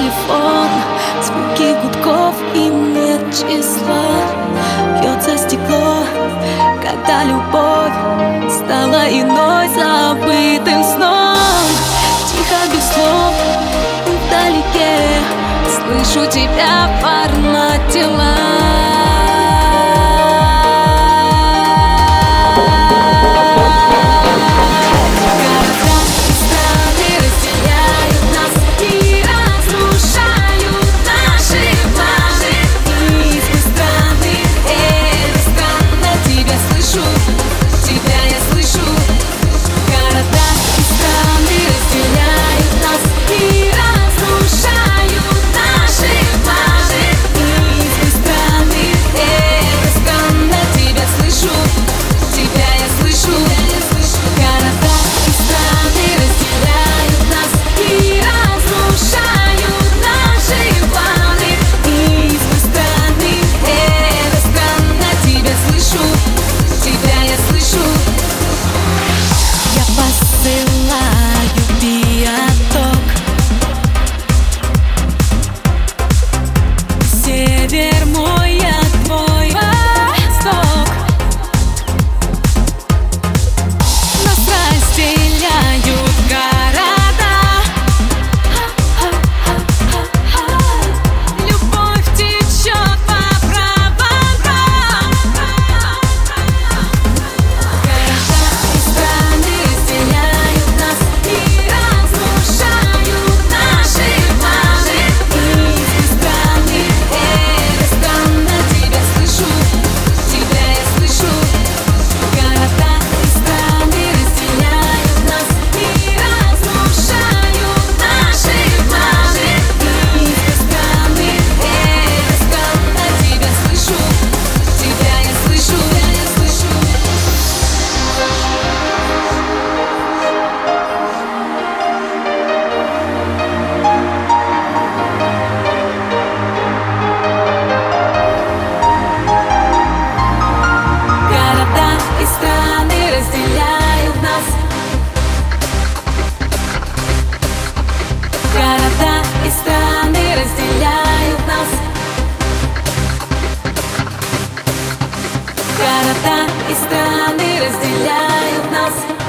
телефон, звуки гудков и нет числа. Бьется стекло, когда любовь стала иной, забытым сном. Тихо, без слов, вдалеке слышу тебя в формате города и страны разделяют нас.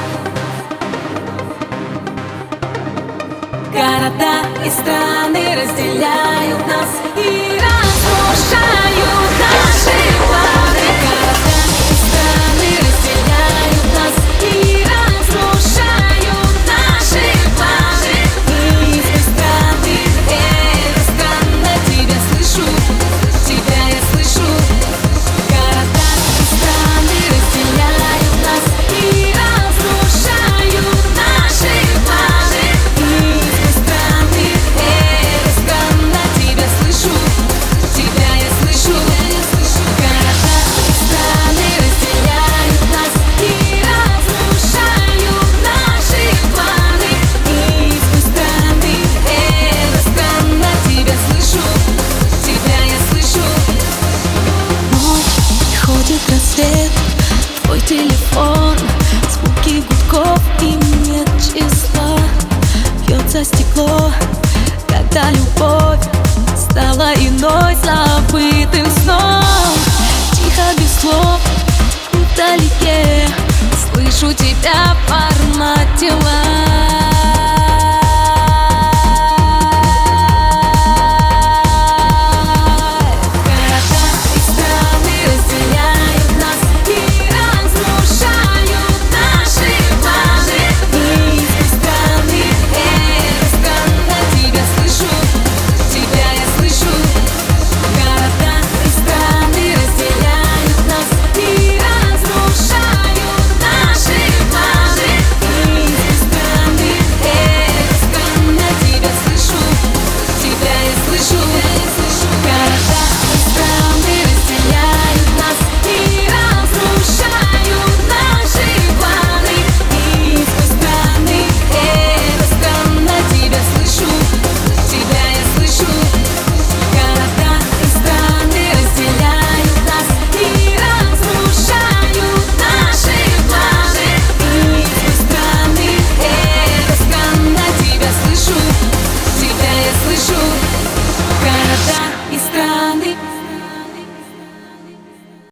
Города и страны разделяют нас и разрушают наши планы. Города и страны разделяют нас и разрушают наши планы. Мы из страны, эта страна, тебя слышу, тебя я слышу. Города и страны разделяют нас и разрушают наши планы. Мы из страны, эта страна, тебя слышу, тебя я слышу. Города и страны разделяют нас и разрушают наши планы. Мы из страны, эта страна, тебя слышу, тебя я слышу. Ночь, приходит рассвет, твой телефон, звуки гудков и нет числа. Бьется стекло, когда любовь стала иной, забытым сном. Тихо, без слов, вдалеке слышу тебя в формате